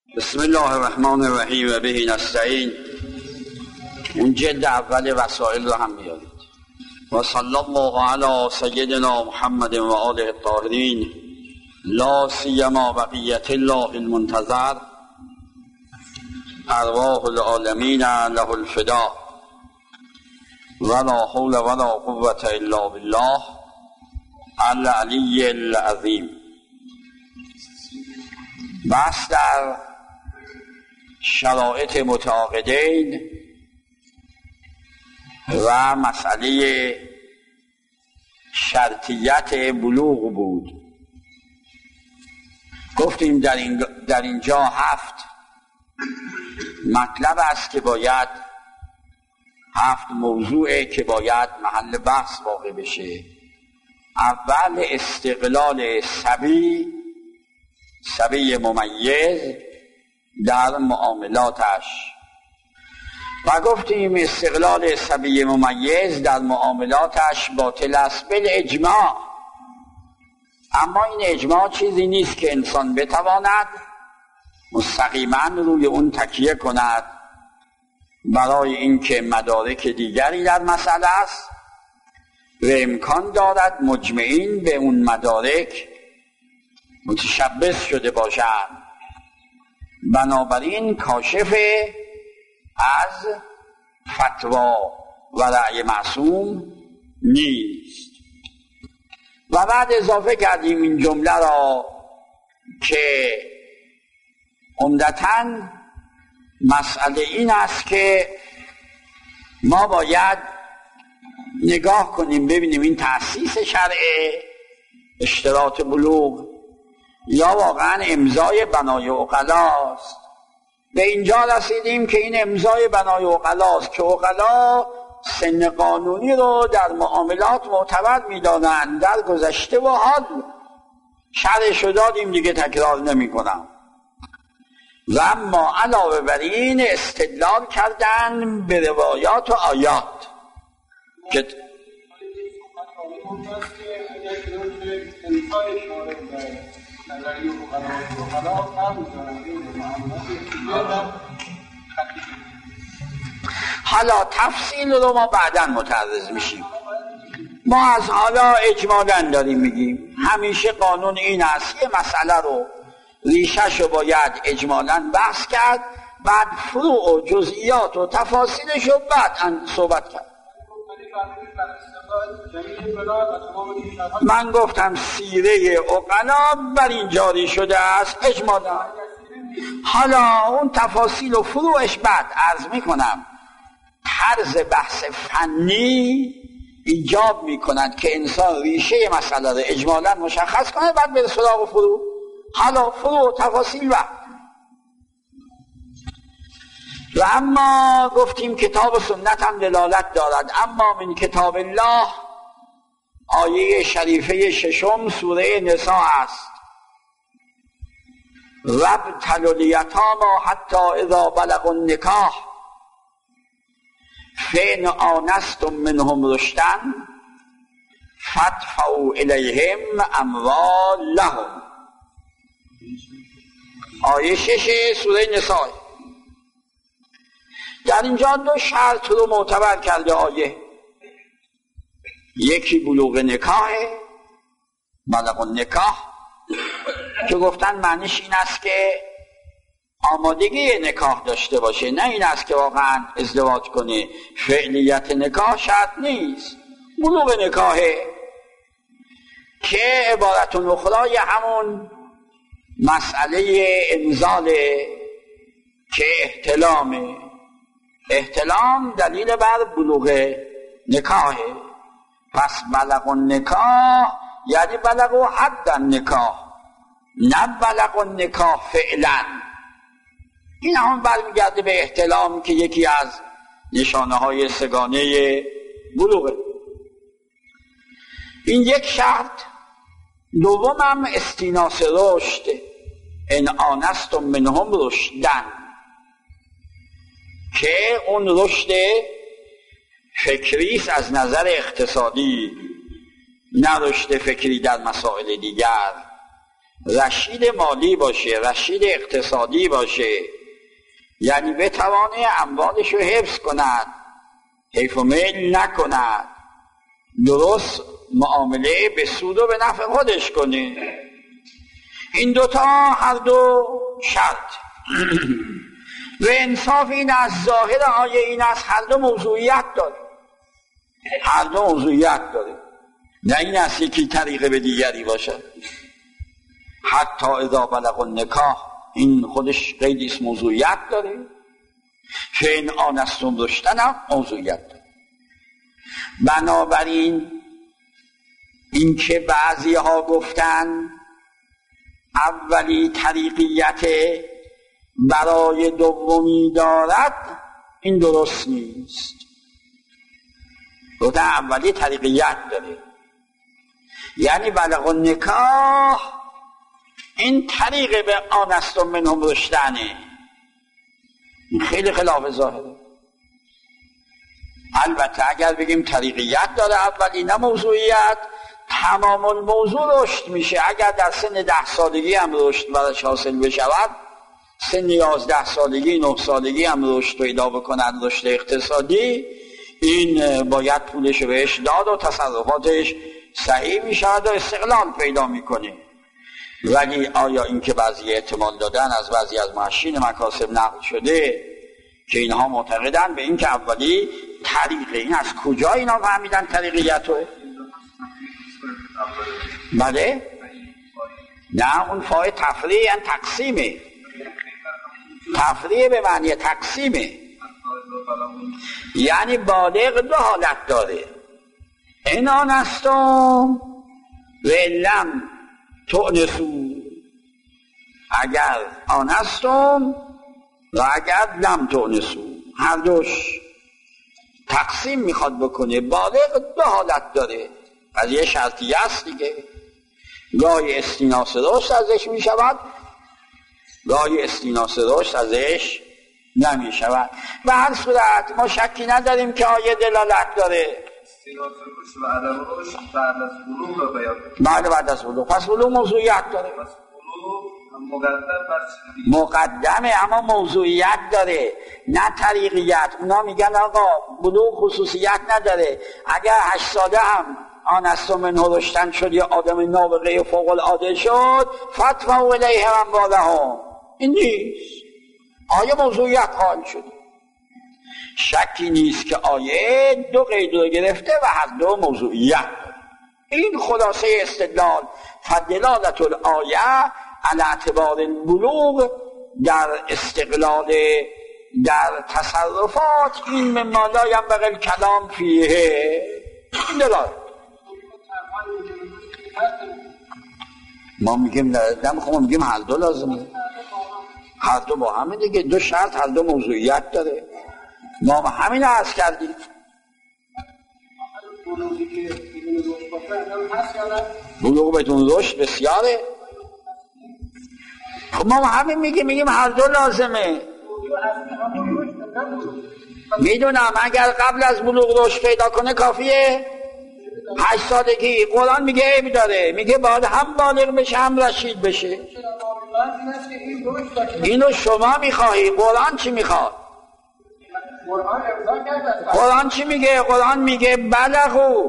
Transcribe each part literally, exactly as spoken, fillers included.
بسم الله الرحمن الرحیم و به نستعین. اون جلد اول وسائل رو هم بیارید. و صلی الله علی سیدنا محمد و آله الطاهرین، لا سیما بقیت الله المنتظر، ارواح العالمین له الفدا، ولا حول ولا قوة الا بالله العلی العظیم. بحث در شرایط متعاقدین و مسئله شرطیت بلوغ بود. گفتیم در, این در اینجا هفت مطلب است که باید هفت موضوعه که باید محل بحث واقع بشه. اول استقلال صبی صبی ممیز در معاملاتش، و گفتیم استقلال صبی ممیز در معاملاتش باطل است بالاجماع. اما این اجماع چیزی نیست که انسان بتواند مستقیما روی اون تکیه کند برای اینکه مدارک دیگری در مسئله است و امکان دارد مجمعین به اون مدارک متشبث شده باشند. بنابراین کاشف از فتوا و رأی معصوم نیست. و بعد اضافه کردیم این جمله را که عمدتاً مسئله این است که ما باید نگاه کنیم ببینیم این تأسیس شرع اشتراط بلوغ یا واقعا امضای بنای عقلاست. به اینجا رسیدیم که این امضای بنای عقلاست که عقلا سن قانونی رو در معاملات معتبر می‌دانند در گذشته و حال. شرحش رو دادیم دیگه تکرار نمی کنم. و اما علاوه بر این استدلال کردن به روایات و آیات که حالا تفصیل رو ما بعداً متعرض میشیم. ما از حالا اجمالاً داریم میگیم همیشه قانون این است یه مسئله رو ریشش رو باید اجمالاً بحث کرد، بعد فروع و جزئیات و تفاصیلش رو بعد صحبت کرد. من گفتم سیره عقلا بر این جاری شده است اجمالاً. حالا اون تفاصیل و فروعش بعد عرض میکنم. طرز بحث فنی ایجاب میکند که انسان ریشه مسئله رو اجمالاً مشخص کنه بعد بره سراغ و فروع. حالا فروع و تفاصیل بعد. و اما گفتیم کتاب و سنت هم دلالت دارد. اما من کتاب الله آیه شریفه ششم سوره نساء است. وابتلوا الیتامی حتی اذا بلغوا النکاح فإن آنستم منهم رشدا فادفعوا الیهم اموالهم. آیه شش سوره نساء. در اینجا دو شرط رو معتبر کرده آیه. یکی بلوغ نکاحه، بلغ النکاح، که گفتن معنیش این است که آمادگی نکاح داشته باشه، نه این است که واقعا ازدواج کنه. فعلیت نکاح شرط نیست، بلوغ نکاحه که عبارت اخرای همون مسئله انزاله که احتلامه. احتلام دلیل بر بلوغ نکاحه. پس بلغ النکاح یعنی بلغ حد النکاح، نه بلغ النکاح فعلا. این هم برمیگرده به احتلام که یکی از نشانه های سگانه بلوغه. این یک شرط. دوم هم استیناس رشد. ان آنستم منهم رشدن، که اون رشد فکریست از نظر اقتصادی، نه رشد فکری در مسائل دیگر. رشید مالی باشه، رشید اقتصادی باشه، یعنی بتوانه اموالش رو حفظ کند، حیف و میل نکند، درست معامله به سود و به نفع خودش کنه. این دوتا هر دو شرط. و انصاف این از ظاهر آیه این است هر دو موضوعیت داره، هر دو موضوعیت داره، نه این است یکی طریقه به دیگری باشه. حتی اذا بلغ النکاح، این خودش قیدی است موضوعیت داره. فین آنستم رشدن هم موضوعیت داره. بنابراین این که بعضی ها گفتن اولی طریقیت برای دومی دارد، این درست نیست. گفتن اولی طریقیت داره، یعنی بلغ النکاح این طریق به آنستم منهم رشدنه. این خیلی خلاف ظاهره. البته اگر بگیم طریقیت داره اولی نه موضوعیت، تمام الموضوع رشد میشه. اگر در سن ده سالگی هم رشد براش حاصل بشود، سن یازده سالگی نه سالگی هم رشد پیدا بکنن، رشد اقتصادی، این باید پولش بهش داد و تصرفاتش صحیح میشود و استقلال پیدا میکنه. ولی آیا این که بعضی احتمال دادن از بعضی از محشین مکاسب نقل شده که اینها معتقدن به این که اولی طریقه، این از کجا اینا فهمیدن طریقیت رو؟ بله؟ نه، اون فای تفریع یعنی تقسیمه. تفریع به معنی تقسیمه، یعنی بالغ دو حالت داره. این آنستم و لم تؤنسو، اگر آنستم و اگر لم تؤنسو، هر دوش تقسیم میخواد بکنه. بالغ دو حالت داره، از یه شرطی هست دیگه. گاهی استیناس رشد ازش میشود، گاهی استیناس رشد ازش نمیشود. به هر صورت ما شکی نداریم که آیه دلالت داره. استیناس رشد و عدم رشد بعد از بلوغ رو بیان. بله، بعد از بلوغ. پس بلوغ موضوعیت داره. پس بلوغ مقدم بر چیزی مقدمه، اما موضوعیت داره، نه طریقیت. اونا میگن آقا بلوغ خصوصیت نداره. اگر هشت ساله هم آنستم منه رشدن شد یا آدم نابغه فوق العاده شد، فتووا الیهم اموالهم، این نیست. آیه موضوعیت قائل شد. شکی نیست که آیه دو قید رو گرفته و هر دو موضوعیت داره. این خلاصه استدلال. فدلالت الآیه علی اعتبار البلوغ در استقلال در تصرفات، این مما لا ینبغی الکلام فیه. این دلالت ما میگیم نه، میخوام میگیم هر دو لازمه، هر دو با همه دیگه. دو شرط، هر دو موضوعیت داره. ما همین عرض کردیم. بلوغ بدون رشد بسیاره. خب ما همین میگیم میگیم هر دو لازمه. میدونم اگر قبل از بلوغ رشد پیدا کنه کافیه. هشت سالگی قرآن میگه عیب داره، میگه باید هم بالغ بشه هم رشید بشه. اینو شما میخواهی، قرآن چی میخواد؟ قرآن چی میگه؟ قرآن میگه بلغو،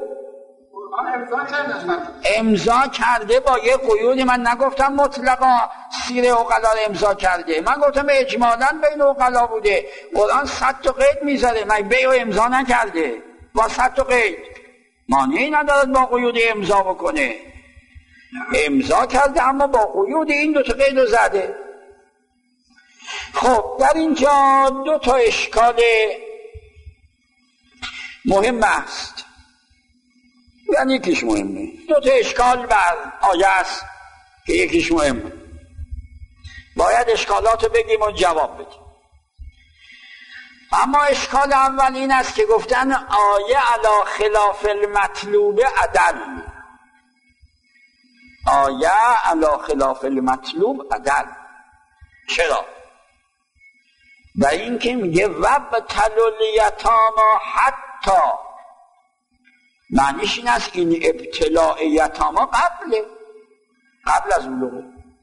امضا کرده با یه قیودی. من نگفتم مطلقا سیر عقلا رو امضا کرده، من گفتم اجمالا بین عقلا بوده. قرآن صد تا قید میذاره، من بیع و امضا نکرده با صد تا قید. مانعی ندارد با قیود امضا بکنه، امضا کرده اما با قیود این دو تا قید رو زده. خب در اینجا دو تا اشکال مهم است، یعنی یکیش مهمه. دو تا اشکال بر آیه است که یکیش مهمه. باید اشکالات رو بگیم و جواب بدیم. اما اشکال اول این است که گفتن آیه علی خلاف المطلوب عدل. آیه علی خلاف المطلوب عدل. چرا؟ و این که میگه وابتلوا الیتامی حتی، معنیش این است این ابتلاء یتاما قبله، قبل از بلوغ.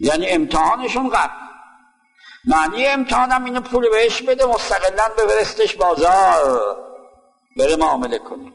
یعنی امتحانشون قبل. معنی امتحانم اینو پول بهش بده مستقلاً بفرستش بازار بره معامله کنه.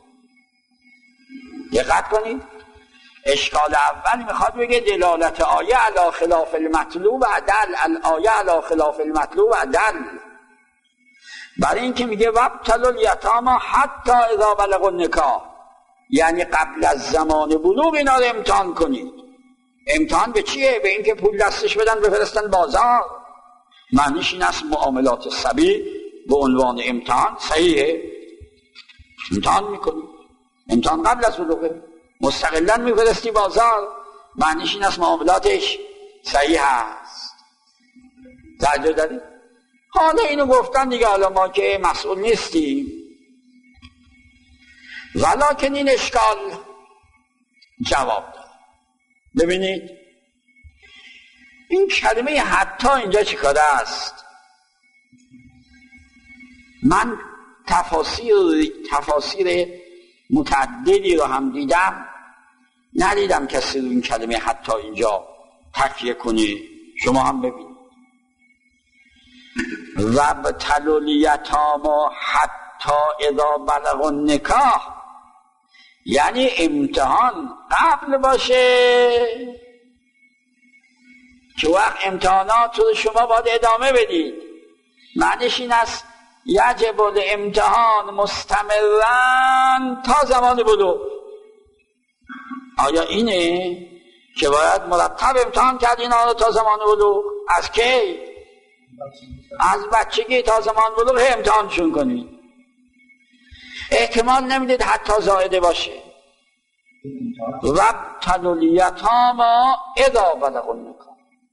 دقت کنید، اشکال اول میخواد بگه دلالت آیه علی خلاف المطلوب عدل، الآیه علی خلاف المطلوب عدل. برای این که میگه وابتلوا الیتامی حتی اذا بلغوا النکاح، یعنی قبل از زمان بلوغ اینا رو امتحان کنید. امتحان به چیه؟ به این که پول دستش بدن بفرستن بازار. معنیش این است معاملات صبی به عنوان امتحان صحیحه، امتحان میکنی، امتحان قبل از بلوغه، مستقلاً میفرستی بازار، معنیش این است معاملاتش صحیح هست. توجه دارید؟ حالا اینو گفتن دیگه، حالا ما که مسئول نیستیم. ولکن این اشکال جواب داد. ببینید این کلمه حتی اینجا چی کاره است؟ من تفاسیر تفاسیر متعددی رو هم دیدم، ندیدم کسی رو این کلمه حتی اینجا تکیه کنی. شما هم ببینید وابتلوا الیتامی حتی اذا بلغوا النکاح، یعنی امتحان قبل باشه که وقت امتحانات رو شما باید ادامه بدید. معنیش این است یجب الامتحان مستمرا تا زمان بلوغ. آیا اینه که باید مرتب امتحان کرد اینا رو تا زمان بلوغ؟ از کی؟ از بچگی تا زمان بلوغ امتحانشون کنید. احتمال نمیدید حتی زائده باشه. وابتلوا الیتامی اذا بلغوا النکاح.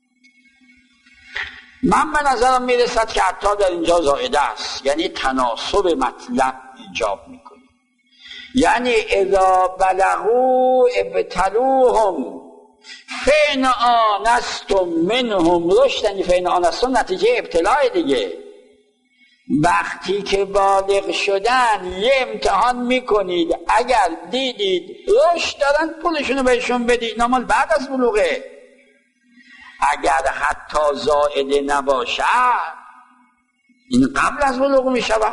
من به نظرم میرسد که حتی در اینجا زائده است، یعنی تناسب مطلب ایجاب میکنه. یعنی اذا بلغوا ابتلوهم فین آنستم منهم رشدا، یعنی فین آنستم نتیجه ابتلاع دیگه. وقتی که بالغ شدن یه امتحان میکنید، اگر دیدید رشد دارن پولشونو بهشون بدید، نامال بعد از بلوغه. اگر حتی زائده نباشد این قبل از بلوغ میشود.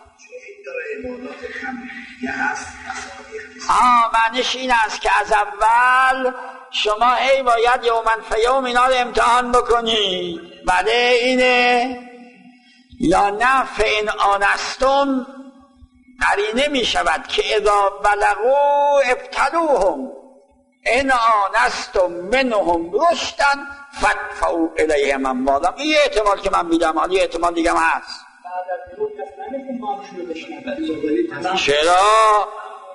آه معنیش این است که از اول شما هی باید یومن فیوم اینا رو امتحان بکنید. بله اینه یا نه فین آنستم قرینه می شود که اذا بلغوا ابتلوهم ان آنستم منهم رشدا فادفعوا الیهم اموالهم. این احتمال که من میدم، حالا احتمال دیگه هم هست. چرا؟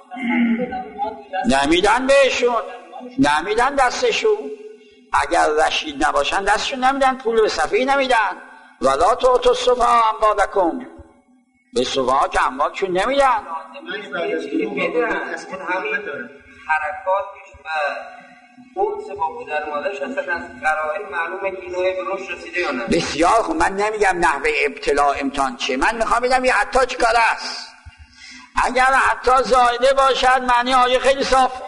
نمیدن بهشون، نمیدن دستشون. اگر رشید نباشن دستشون نمیدن، پول به صفحه نمیدن. ولا تؤتوا السفهاء اموالکم، به سفها که اموالشون نمیدن. حرکاتش و اون سبب بودن مادرش اصلا از قرائن معلومه که اینو به رشد رسیده یا نه. بسیار خوب، من نمیگم نحوه ابتلا امتحان چه، من میخوام بگم یه حتی چی کار است. اگر حتی زائده باشد معنی آیه خیلی صافه.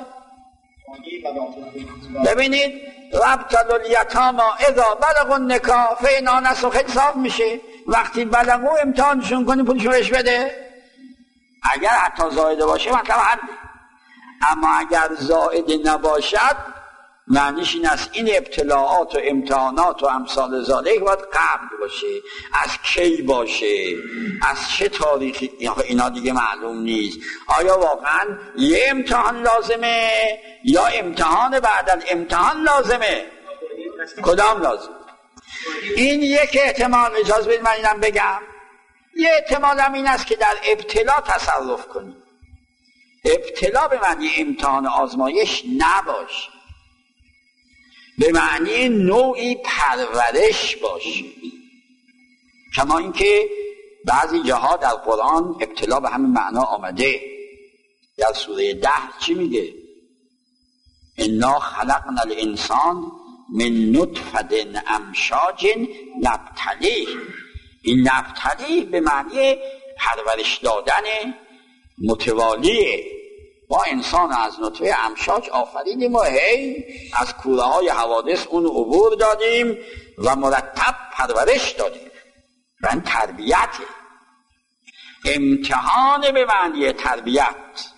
ببینید وابتلوا الیتامی اذا بلغوا النکاح فین آنستم، خیلی صاف میشه. وقتی بلغوا امتحانشون کنی پولشو بهش بده. اگر حتی زائده باشه مطلب حل. اما اگر زائده نباشد معنیش این است این ابتلاعات و امتحانات و امثال ذالک باید قبل باشه. از کی باشه، از چه تاریخی، اینا دیگه معلوم نیست. آیا واقعا یه امتحان لازمه یا امتحان بعد از امتحان لازمه؟ کدام لازم؟ این یک احتمال. اجازه بدید من اینم بگم. یه احتمال هم این است که در ابتلا تصرف کنید. ابتلا به معنی امتحان آزمایش نباشه، به معنی نوعی پرورش باشه. کما اینکه بعضی جاها در قرآن ابتلا به همین معنا آمده. در سوره ده چی میگه؟ انا خلقنا الانسان من نطفه امشاج نبتلیه. این نبتلیه به معنی پرورش دادن متوالیه. ما انسان از نطفه امشاج آفریدیم و هی از کوره های حوادث اون عبور دادیم و مرتب پرورش دادیم و این تربیته. امتحان به معنی تربیت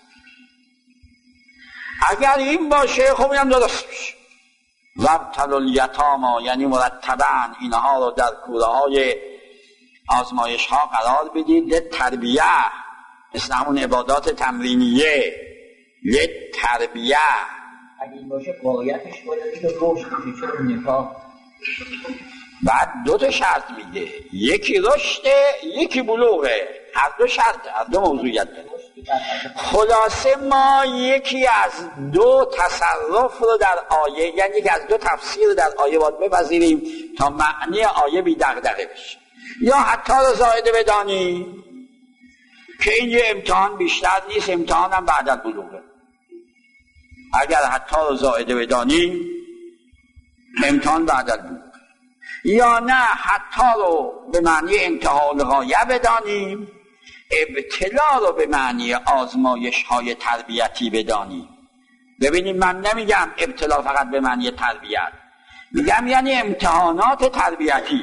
اگر این باشه خب اینم درست میشه. و ابتلوا الیتامی یعنی مرتبا اینها رو در کوره های آزمایش ها قرار بدید. تربیه مثل همون عبادات تمرینیه. تربیه اگه این باشه قایتش باید که رشد بشه. چرا نکاح بعد دو تا شرط میده، یکی رشده یکی بلوغه، هر دو شرطه، هر دو موضوعیت داره. خلاصه ما یکی از دو تصرف رو در آیه، یعنی یکی از دو تفسیر در آیه باید بپذیریم تا معنی آیه بی دغدغه بشه. یا حتی رو زائده بدانی که این یه امتحان بیشتر نیست، امتحان هم بعد از بلوغه. اگر حتی رو زائده بدانی امتحان بعد از بلوغه، یا نه حتی رو به معنی انتها الغایه بدانیم، ابتلا رو به معنی آزمایش های تربیتی بدانیم. ببینید من نمیگم ابتلا فقط به معنی تربیت، میگم یعنی امتحانات تربیتی،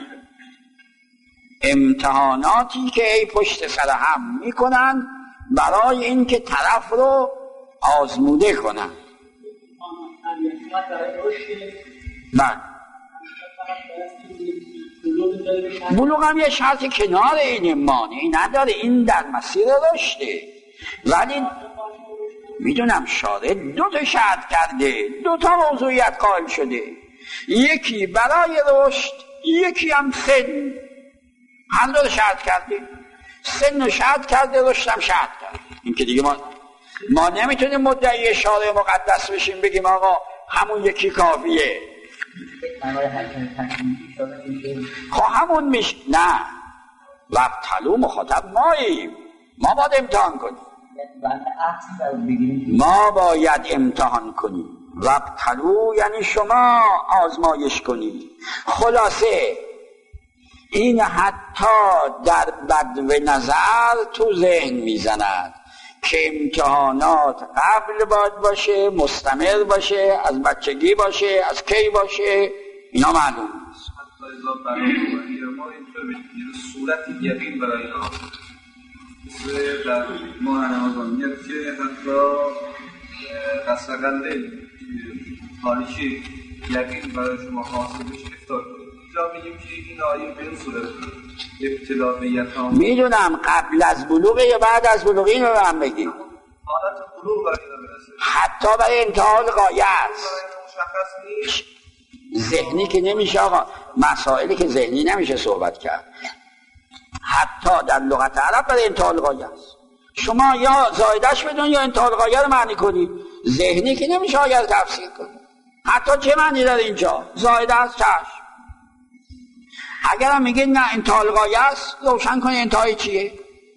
امتحاناتی که ای پشت سر هم میکنن برای اینکه طرف رو آزموده کنن. بعد بلوغ هم یه شرط کنار این مانعی نداره، این در مسیر رشده. ولی میدونم شارع دو تا شرط کرده، دو تا موضوعیت قائل شده، یکی برای رشد یکی هم سن. هر دو شرط کرده، سن رو شرط کرده، رشد هم شرط کرده. این که دیگه ما ما نمیتونیم مدعی شارع مقدس بشیم بگیم آقا همون یکی کافیه. خب همون میشه. نه، وابتلوا مخاطب ماییم، ما باید امتحان کنیم، ما باید امتحان کنیم. وابتلوا یعنی شما آزمایش کنید. خلاصه این حتی در بدو نظر تو ذهن میزند که امتحانات قبل باید باشه، مستمر باشه، از بچگی باشه، از کی باشه، اینا معلوم نیست. ما اینطور بشید صورتی یقین برای اینا مثل در ماه رمضان میاد که حتی قصقل تاریخی یقین برای شما حاصل بشه افطار کنید. اینجا میگیم که این آیه به این صورت ابتلا به یتام میدونم قبل از بلوغه یا بعد از بلوغه اینو رو هم بگیم. حالت بلوغ برای اینا برسه، حتی برای انتحال غایه است. مشخص نیست. ذهنی که نمیشه آقا، مسائلی که ذهنی نمیشه صحبت کرد. حتی در لغت عرب برای انتحال غایه است. شما یا زایدش بدون یا انتحال غایه رو معنی کنید. ذهنی که نمیشه آیه رو تفسیر کنید. حتی چه معنی داره اینجا؟ زایده است چشم. اگر هم میگه نه انتحال غایه است، روشن کنید انتهای چیه؟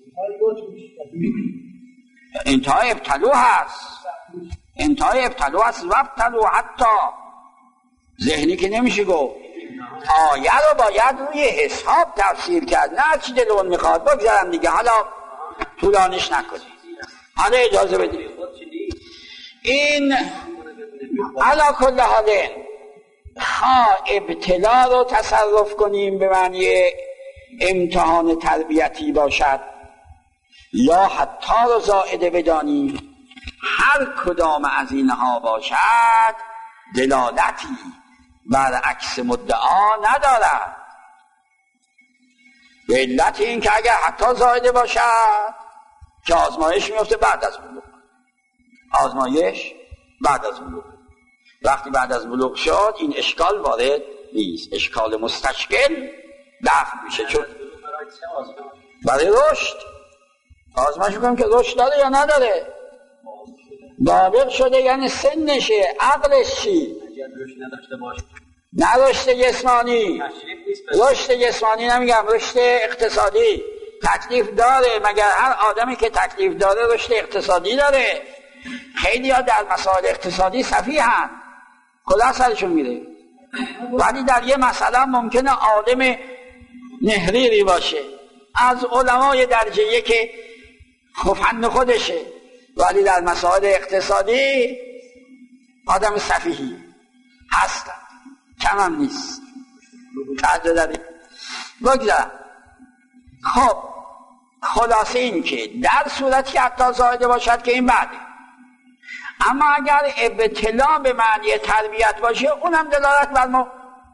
انتهای ابتلو هست، انتهای ابتلو هست. وابتلوا حتی ذهنی که نمیشه گفت. آیه رو باید روی حساب تفسیر کرد، نه چی دلون میخواد. بگذارم دیگه، حالا طولانش نکنید، حالا اجازه بدید. این علا کل حاله خواه ابتلا رو تصرف کنیم به معنی امتحان تربیتی باشد یا حتی رو زائده بدانیم، هر کدام از اینها باشد دلالتی بر عکس مدعا ندارد. به علت این که اگر حتی زائده باشد که آزمایش میفته بعد از بلوغ، آزمایش بعد از بلوغ. وقتی بعد از بلوغ شد این اشکال وارد نیست، اشکال مستشکل دفع میشه. چون برای رشد آزمایش میکنم که رشد داره یا نداره، بالغ شده یعنی سنشه، عقلش چی؟ نه رشد جسمانی، رشد جسمانی نمیگم، رشد اقتصادی. تکلیف داره، مگر هر آدمی که تکلیف داره رشد اقتصادی داره؟ خیلی ها در مسائل اقتصادی سفیهن، کلاه سرشون میره. ولی در یه مسئله ممکنه عالم نهریری باشه، از علمای درجه یک که فن خودشه، ولی در مسائل اقتصادی آدم سفیهی هستن، کم هم نیست. تعجب داریم بگذارم. خب خلاصه این که در صورتی که حتی زایده باشد که این بعده، اما اگر ابتلا به معنی تربیت باشه اونم دلالت بر ما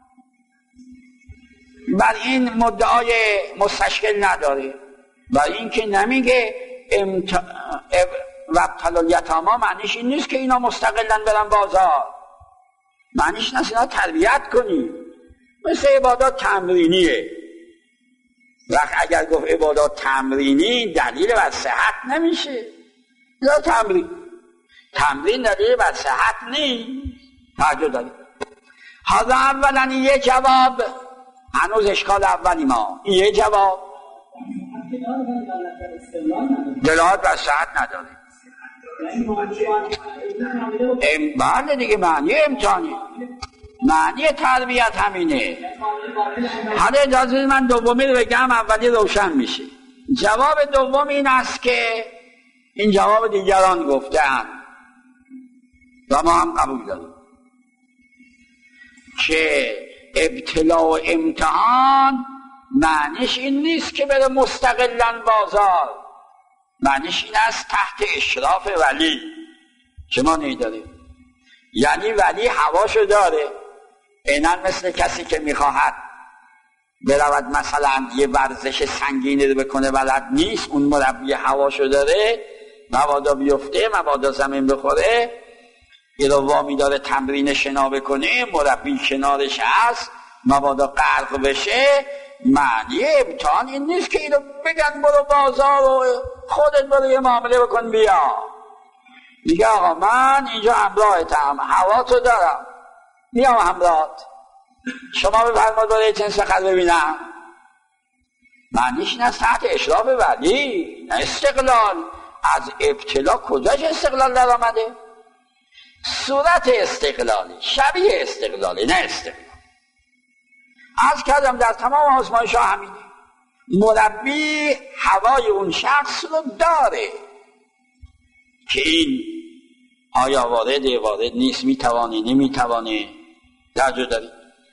بر این مدعای مستشکل نداره. برای این که نمیگه امت... اب... وابتلوا الیتامی معنیش این نیست که اینا مستقلن برن بازار، معنیش نیست اینا تربیت کنی، مثل عبادات تمرینیه. وقت اگر گفت عبادات تمرینی دلیل بر صحت نمیشه، یا تمرین تمرین دلیل بر صحت نیست. توجه دارید؟ حالا اولا یه جواب، هنوز اشکال اولی ما یه جواب دلالت بر صحت نداره. ام بعد دیگه معنی امتحانی، معنی تربیت همینه. حالا اجازه من دومی رو بگم، اولی روشن میشه. جواب دوم این است که این جواب دیگران گفتن و ما هم قبول داریم که ابتلا و امتحان معنیش این نیست که بره مستقلن بازار، معنیش این است تحت اشراف ولی که ما نیداریم. یعنی ولی هواشو داره، اینن مثل کسی که میخواهد برود مثلا یه ورزش سنگینی رو بکنه بلد نیست، اون مربی هواشو داره، مبادا بیفته مبادا زمین بخوره، یه رو وامی داره تمرین شنا بکنه، مربی کنارش هست مبادا غرق بشه. معنی امتحان این نیست که اینو بگن برو بازار و خودت برو یه معامله بکن بیا. میگه آقا من اینجا همراهتم، هوا تو دارم، میام همراهت، شما بفرماد برو یه جنس خط ببینم. معنیش این است تحت اشراف ولی، نه استقلال. از ابتلا کجاش استقلال در آمده؟ صورت استقلالی، شبیه استقلالی، نه استقلال. از کردم در تمام آزمایش ها همینه، مربی هوای اون شخص رو داره که این آیا وارد وارد نیست، میتوانه نمیتوانه، درجه داری.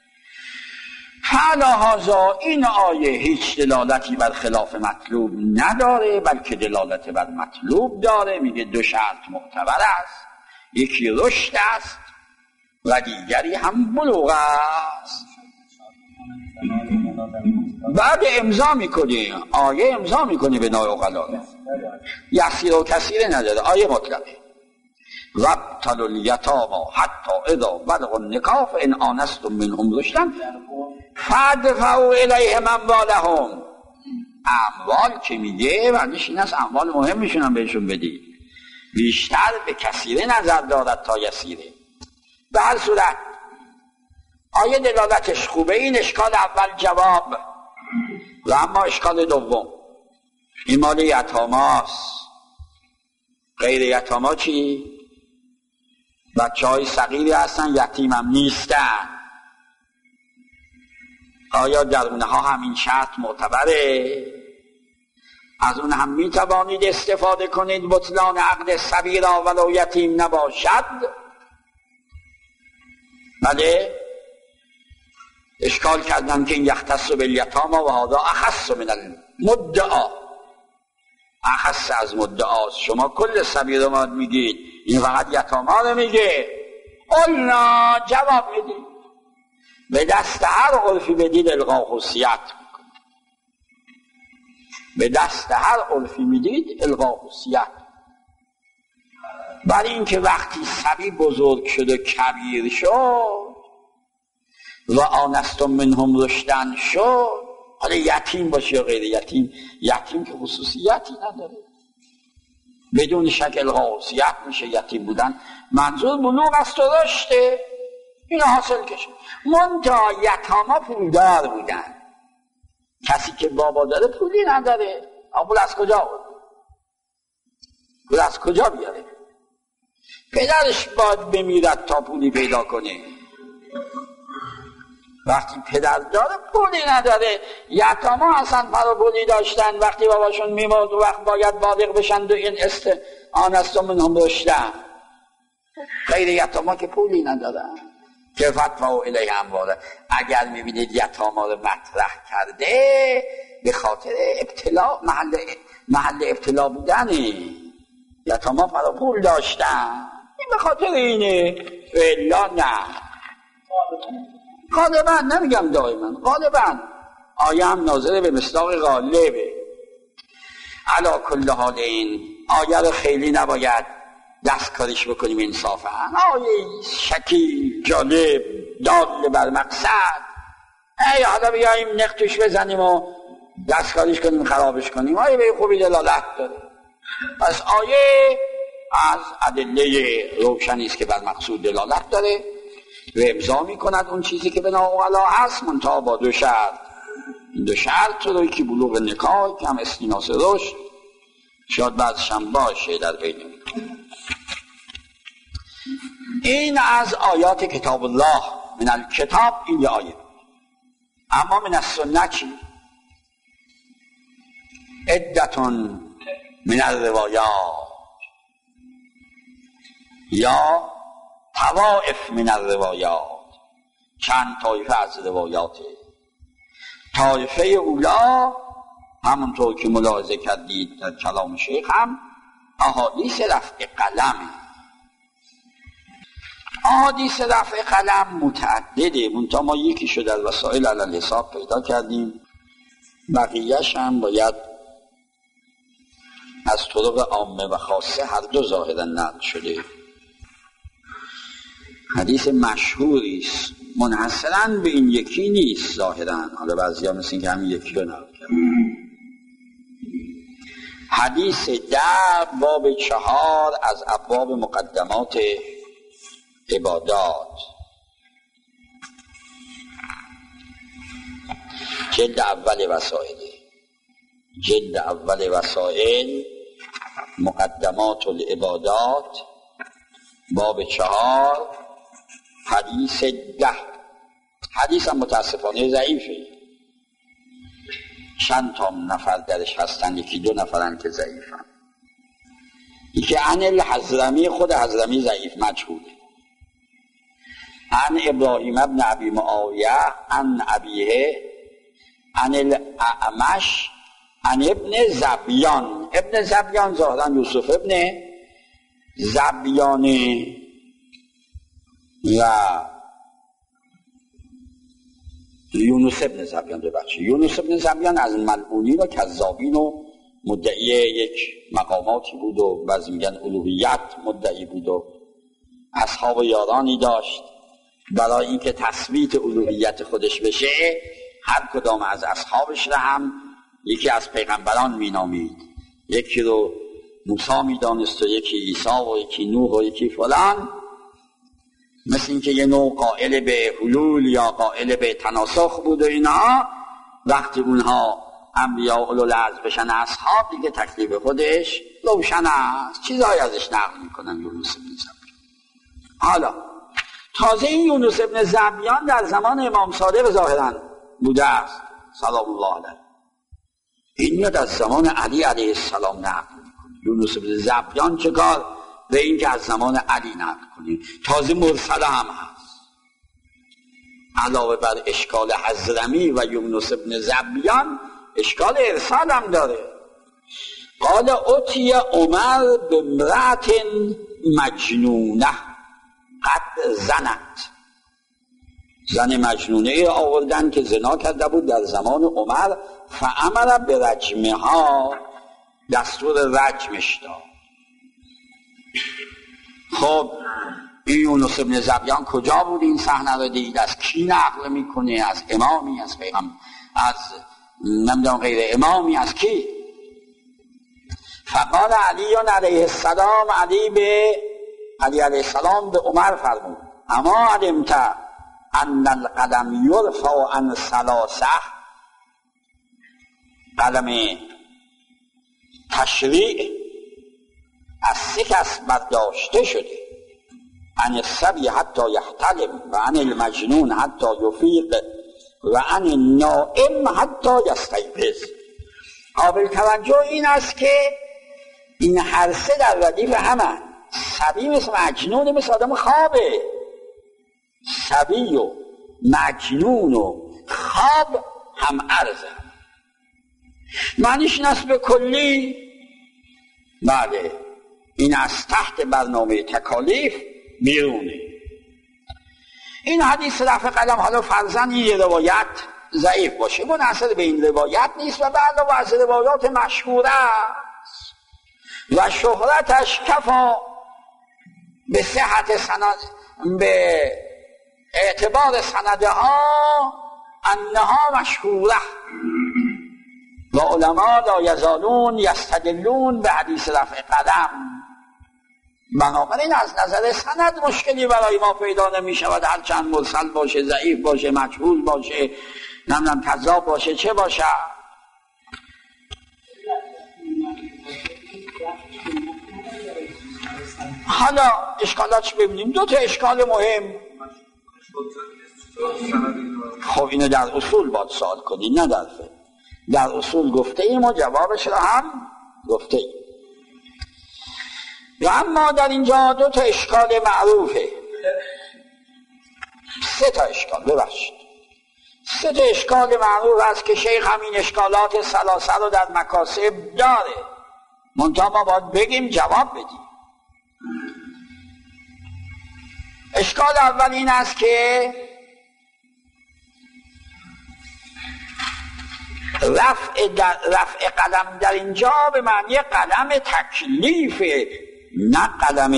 فلهذا این آیه هیچ دلالتی بر خلاف مطلوب نداره، بلکه دلالت بر مطلوب داره. میگه دو شرط معتبر است، یکی رشد است و دیگری هم بلوغ است. بعد امضا میکنی آیه، امضا میکنی به نوع اقلال، یسیر و کثیر نداره، آیه مطلقه. وابتلوا الیتامی حتی اذا بلغوا النکاح فان آنستم منهم رشدا فادفعوا الیهم اموالهم. اموال که میگه معنیش این است اموال مهم میشونن بهشون بدی، بیشتر به کثیره نظر دارد تا یسیره. به هر صورت آیه دلالتش خوبه. این اشکال اول جواب. و اما اشکال دوم این مال یتاماست. غیر یتاما چی؟ بچه های صغیری هستن، یتیم هم نیستن. آیا در اونها همین شرط معتبره؟ از اون هم می توانید استفاده کنید بطلان عقد صبی را ولو یتیم نباشد؟ بله. اشکال کردن که این یختص بالیتامی و هذا اخص من المدعا، اخص از مدعاست. شما کل صبی رو ما میگید، این فقط یتاما رو میگه. قلنا جواب میدید به دست هر عرفی بدید الغا خصیت میکنه، به دست هر عرفی میدید الغا خصیت. برای اینکه وقتی صبی بزرگ شد و کبیر شد و آنستم منهم رشدن شد، حالا یتیم باشه یا غیر یتیم، یتیم که خصوصیتی نداره، بدون شک الغا خصیت میشه یتیم بودن. منظور بلوغ است و رشده، اینو حاصل کشه. منتها یتاما پولدار بودن، کسی که بابا داره پولی نداره، پول از کجا بود؟ پول از کجا بیاره؟ پدرش باید بمیرد تا پولی پیدا کنه. وقتی پدر داره پولی نداره. یتاما اصلا پروپولی داشتن، وقتی باباشون میمرد و وقت باید بالغ بشن و این است آن است و من هم داشتن. غیر یتاما که پولی ندارن که فتوه الیه امواله. اگر میبینید یتاما رو مطرح کرده به خاطر ابتلا، محل محل ابتلا بودنه. یتاما پروپول داشتن، این به خاطر اینه. الا نه، غالبا نمیگم دائما، غالبا آیه هم ناظره به مصداق غالبه. علا کل حال این آیه رو خیلی نباید دستکاریش بکنیم انصافا. آیه شکیل جالب دال بر مقصد، ای حالا بیاییم نختش بزنیم و دستکاریش کنیم خرابش کنیم. آیه به خوبی دلالت داره. پس آیه از ادله روشنی است که بر مقصود دلالت داره و امضا میکند اون چیزی که بنا اولا هست، منتها با دو شرط. این دو شرط رو که بلوغ نکاح که هم استیناس رشد شاید بعضش هم باشه در بین. این از آیات کتاب الله. من الکتاب این یه آیه. اما من السنه چی؟ عدتون من الروایات یا طوائف من الروایات، چند طایفه از روایاته. طایفه اولا همونطور که ملاحظه کردید در کلام شیخ هم احادیث رفع قلم. احادیث رفع قلم متعدده، منتها ما یکی شو در وسائل علی الحساب پیدا کردیم، بقیهش هم باید از طرق عامه و خاصه هر دو ظاهرا نقل شده. حدیث مشهوری است، منحصراً به این یکی نیست ظاهراً، حالا بعضیا مثل این که همین یکی رو نقل کرد. حدیث ده باب چهار از ابواب مقدمات عبادات، جلد اول وسائل، جلد اول وسائل مقدمات العبادات باب چهار حدیث ده. حدیث هم متاسفانه ضعیفه، چند تا نفر درش هستن، یکی دو نفرن که ضعیفن. یکی عن الحضرمی، خود حضرمی ضعیف مجهوله. عن ابراهیم ابن ابی معاویه عن ابیه عن الاعمش عن ابن زبیان. ابن زبیان ظاهرا یوسف ابن زبیان و یونس ابن زبیان، ببخشید یونس ابن زبیان از ملعونین و کذابین و مدعی یک مقاماتی بود و بعضی میگن الوهیت مدعی بود و اصحاب یارانی داشت. برای اینکه تثبیت الوهیت خودش بشه هر کدام از اصحابش را هم یکی از پیغمبران مینامید، یکی رو موسی میدانست و یکی عیسی و یکی نوح و یکی فلان، مثل اینکه یه نوع قائل به حلول یا قائل به تناسخ بود و اینا. وقتی اونها انبیاء اولوالعزم بشن اصحاب دیگه تکلیف خودش روشن است، چیزایی ازش نقل میکنن یونس بن زبیان. حالا تازه این یونس بن زبیان در زمان امام صادق ظاهرا بوده است سلام الله علیه. این میاد از زمان علی علیه السلام نقل میکنه. یونس بن زبیان چه کار به این که از زمان علی نقل کنیم، تازه مرسله هم هست. علاوه بر اشکال حضرمی و یونس بن زبیان اشکال ارسال هم داره. قال اتی عمر بامرأة مجنونه قد زنت. زن مجنونه ای آوردن که زنا کرده بود در زمان عمر، فامر برجمها، دستور رجمش داد. خب این یونس بن زبیان کجا بود این صحنه رو دید؟ از کی نقل میکنه؟ از امامی، از پیغمبر، از نمیدونم غیر امامی، از کی؟ فقال علی علیه السلام، علی به علی علیه السلام به عمر فرمود اما علمت ان القلم یرفع عن ثلاثه، قلم تشریع از سه کس برداشته شده. عن الصبی حتی یحتلم و عن المجنون حتی یفیق و عن النائم حتی یستیقظ. قابل توجه این است که این هر سه در ردیف همه. صبی مثل مجنون، مثل آدم خوابه. صبی و مجنون و خواب هم عرضه. معنیش این است به کلی بله این از تحت برنامه تکالیف بیرونه. این حدیث رفع قلم حالا فرضاً این روایت ضعیف باشه، منحصر به این روایت نیست و به علاوه از روایات مشهوره است و شهرتش کفا به صحت سند، به اعتبار سندها انها مشهوره و علما لا یزالون یستدلون به حدیث رفع قلم. بنابراین از نظر سند مشکلی برای ما پیدا نمی شود، هرچند مرسل باشه، ضعیف باشه، مجهول باشه، نمیدونم کذاب باشه، چه باشه. حالا اشکالاتش ببینیم. دو تا اشکال مهم. خب اینو در اصول باید سوال کنی، نه در فقه. در اصول گفته ایم و جوابش را هم گفته ایم. و اما در اینجا دو تا اشکال معروفه، سه تا اشکال ببخشید سه تا اشکال معروف است که شیخ همین اشکالات ثلاثه رو در مکاسب داره، منتها ما باید بگیم جواب بدیم. اشکال اول این است که رفع, رفع قلم در اینجا به معنی قلم تکلیفه، نه قلم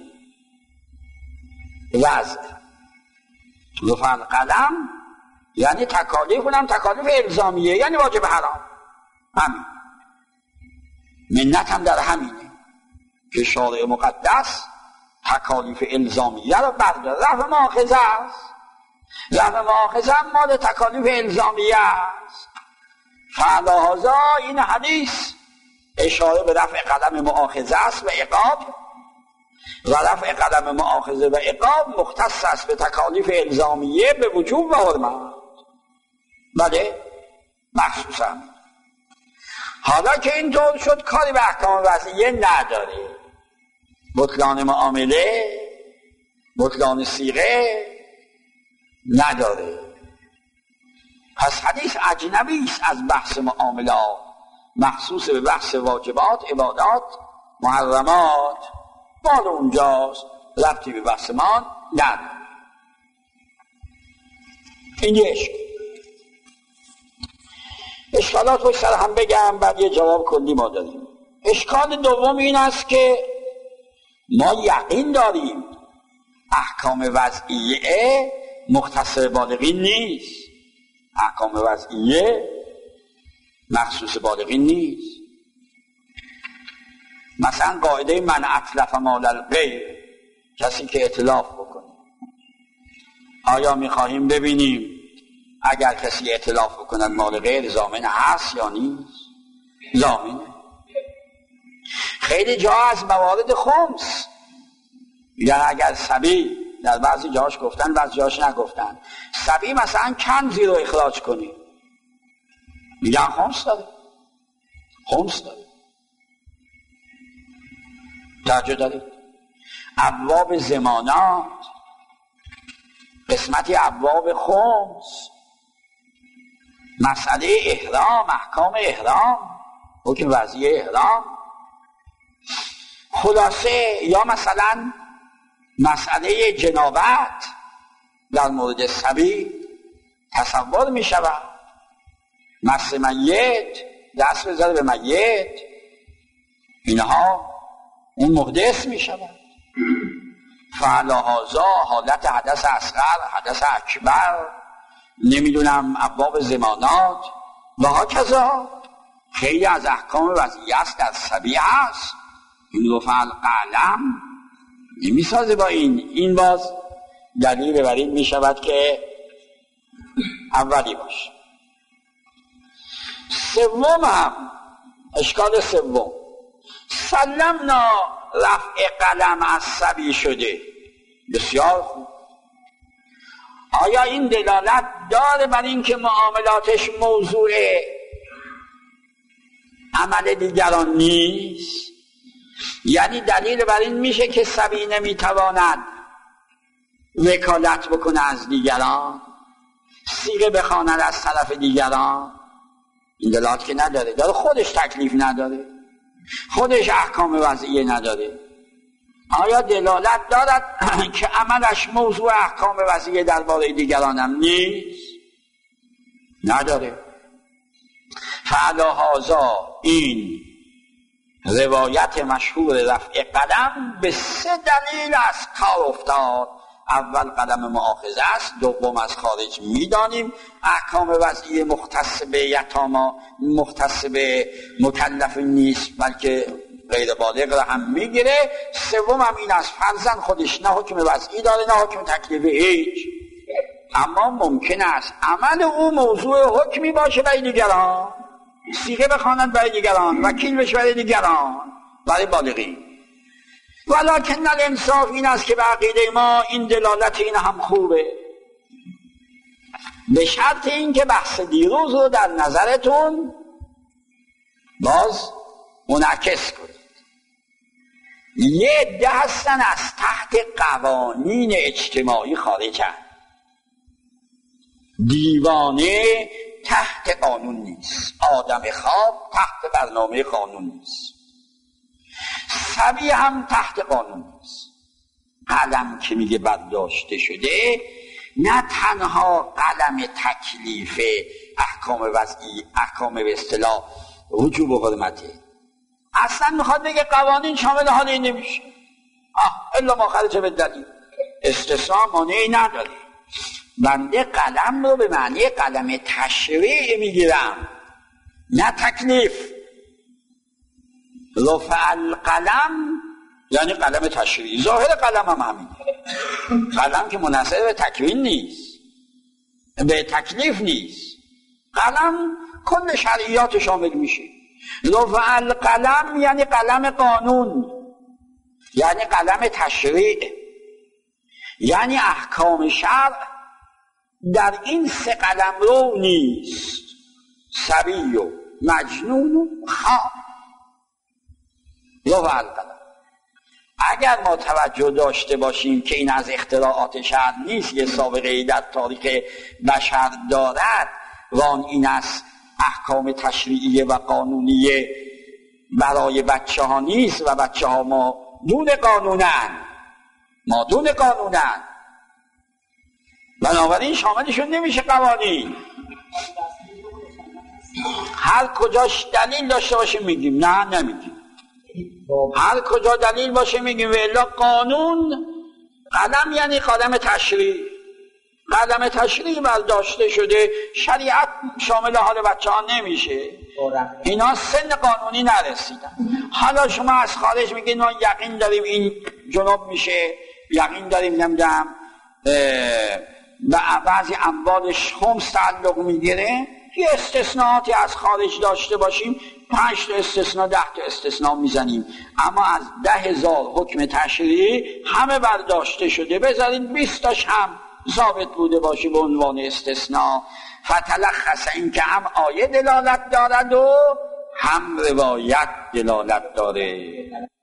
وضع. رفع قلم یعنی تکالیف، اونم تکالیف الزامیه، یعنی واجب حرام. همین منت هم در همینه که شارع مقدس تکالیف الزامیه رو برداره. رفع مؤاخذه است، رفع مؤاخذه هم مال تکالیف الزامیه است. فعلاهذا این حدیث اشاره به رفع قلم مؤاخذه است و عقاب، و رفع قلم مؤاخذه و عقاب مختص است به تکالیف الزامیه به وجوب و حرمت. بله مخصوصا. حالا که اینطور شد کاری به احکام وضعیه نداره، بطلان معامله، بطلان صیغه نداره. پس حدیث اجنبی است از بحث معاملات، مخصوص به بحث واجبات، عبادات، محرمات، مال اونجاست، ربطی به بحث ما نداره. این یه اشکال. اشکالات رو سر هم بگم بعد یه جواب کلی ما داریم. اشکال دوم این است که ما یقین داریم احکام وضعیه مختص بالغین نیست، احکام وضعیه مخصوص بالغین نیست. مثلا قاعده من اتلف مال الغیر، کسی که اتلاف بکنه، آیا میخواهیم ببینیم اگر کسی اتلاف بکند مال غیر ضامن هست یا نیست؟ ضامنه. خیلی جا از موارد خمس یا اگر صبی، در بعضی جاش گفتن بعضی جاش نگفتن، صبی مثلا کنزی رو اخراج کنی میگن خمس داره، خمس داره. توجه دارید؟ ابواب زمانات، قسمتی ابواب خمس، مسئله احرام، احکام احرام، حکم وضعیه احرام، خلاصه. یا مثلا مسئله جنابت در مورد صبی تصور می شود، مس میت، دست بذاره به میت، اینها اون محدث می شود. فعلاهذا حالت حدث اصغر، حدث اکبر، نمیدونم ابواب زمانات و هاکذا خیلی از احکام وضعیه است در صبی هست. این رفع القلم نمیسازه با این. این باز دلیل بر این می شود که اولی باشه. سوم هم اشکال سوم، سلمنا رفع قلم از صبی شده، بسیار خوب. آیا این دلالت داره بر این که معاملاتش موضوع عمل دیگران نیست؟ یعنی دلیل بر این میشه که سبی نمیتواند وکالت بکنه از دیگران، صیغه بخواند از طرف دیگران؟ این دلالت که نداره. داره خودش تکلیف نداره، خودش احکام وضعیه نداره. آیا دلالت دارد که عملش موضوع احکام وضعیه درباره دیگران هم نیست؟ نداره. فعلی هذا این روایت مشهور رفع قلم به سه دلیل از کار افتاد. اول قلم مؤاخذه است، دوم از خارج میدانیم احکام وضعی مختص به یتاما مختص به مکلف نیست بلکه غیر بالغ را هم میگیره، سوم هم این از فرزند خودش نه حکم وضعی داره نه حکم تکلیف هیچ، اما ممکن است عمل او موضوع حکمی باشه برای دیگران، صیغه بخواند برای دیگران، وکیل بشه برای دیگران، برای بالغین. ولکن الانصاف این است که به عقیده ما این دلالت این هم خوبه، به شرط این که بحث دیروز رو در نظرتون باز منعکس کنید. یه عده هستن از تحت قوانین اجتماعی خارجن، دیوانه تحت قانون نیست، آدم خواب تحت برنامه قانون نیست، صبی هم تحت قانون نیست. قلم که میگه برداشته شده نه تنها قلم تکلیف احکام وضعی، احکام به اصطلاح وجوب و حرمته، اصلا میخواد بگه قوانین شامل حال این نمیشه. آه الا ما خرج به دلیل، استثناء مانعی نداره. بنده قلم رو به معنی قلم تشریع میگیرم نه تکلیف. رفع القلم یعنی قلم تشریعی، ظاهر قلم هم همین، قلم که منحصر به تکوین نیست، به تکلیف نیست، قلم کل شرعیات شامل میشه. رفع القلم یعنی قلم قانون، یعنی قلم تشریع، یعنی احکام شرع در این سه قلم رو نیست، صبی و مجنون و خواب. رفع القلم. اگر ما توجه داشته باشیم که این از اختراعات شرع نیست، یه سابقه ای در تاریخ بشر دارد و آن این است احکام تشریعی و قانونی برای بچه ها نیست و بچه ها ما دون قانونن، ما دون قانونن، بنابراین شاملشون نمیشه قوانین. هر کجاش دلیل داشته باشه میگیم، نه نمیگیم. هر کجا دلیل باشه میگیم. و الا قانون قلم یعنی قلم تشریع، قلم تشریع برداشته شده، شریعت شامل حال بچه ها نمیشه، اینا سن قانونی نرسیدن. حالا شما از خارج میگید ما یقین داریم این جنوب میشه، یقین داریم نمیدونم به بعضی اموالش خمس تعلق میگیره. یه استثناءاتی از خارج داشته باشیم، پنج تا استثناء ده تا استثناء میزنیم، اما از ده هزار حکم تشریعی همه برداشته شده، بذارید بیست تاش هم ثابت بوده باشه به عنوان استثناء. فتلخص این که هم آیه دلالت دارد و هم روایت دلالت داره.